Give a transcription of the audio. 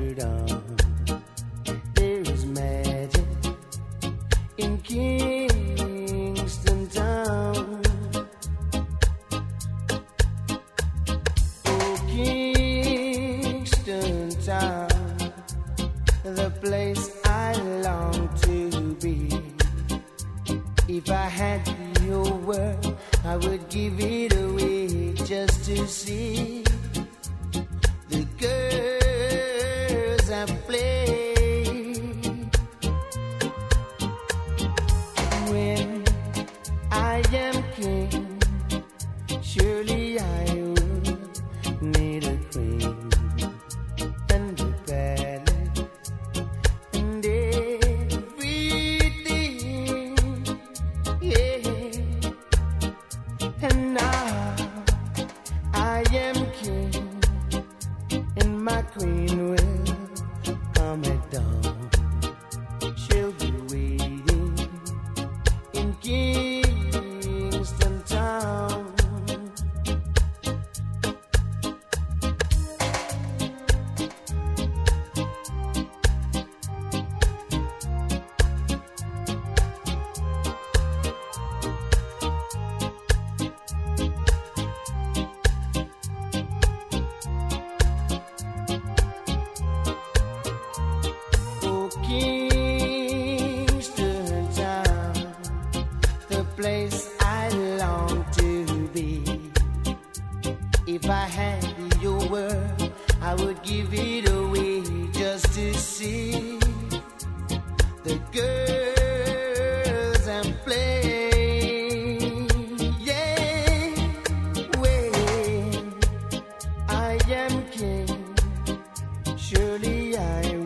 word on. There is magic in Kingston town. Oh, Kingston town, the place I long to be. If I had your word, I would give it away just to see the girls I play. When I am king, surely I will need a queen and a ballet and everything, yeah. And now I am king, and my queen will come at dawn. She'll be waiting in Kingston town. Oh, Kingston town, the place I long to be. If I had your word, I would give it away just to see the girls I'm playing. Yeah, when I am king, surely I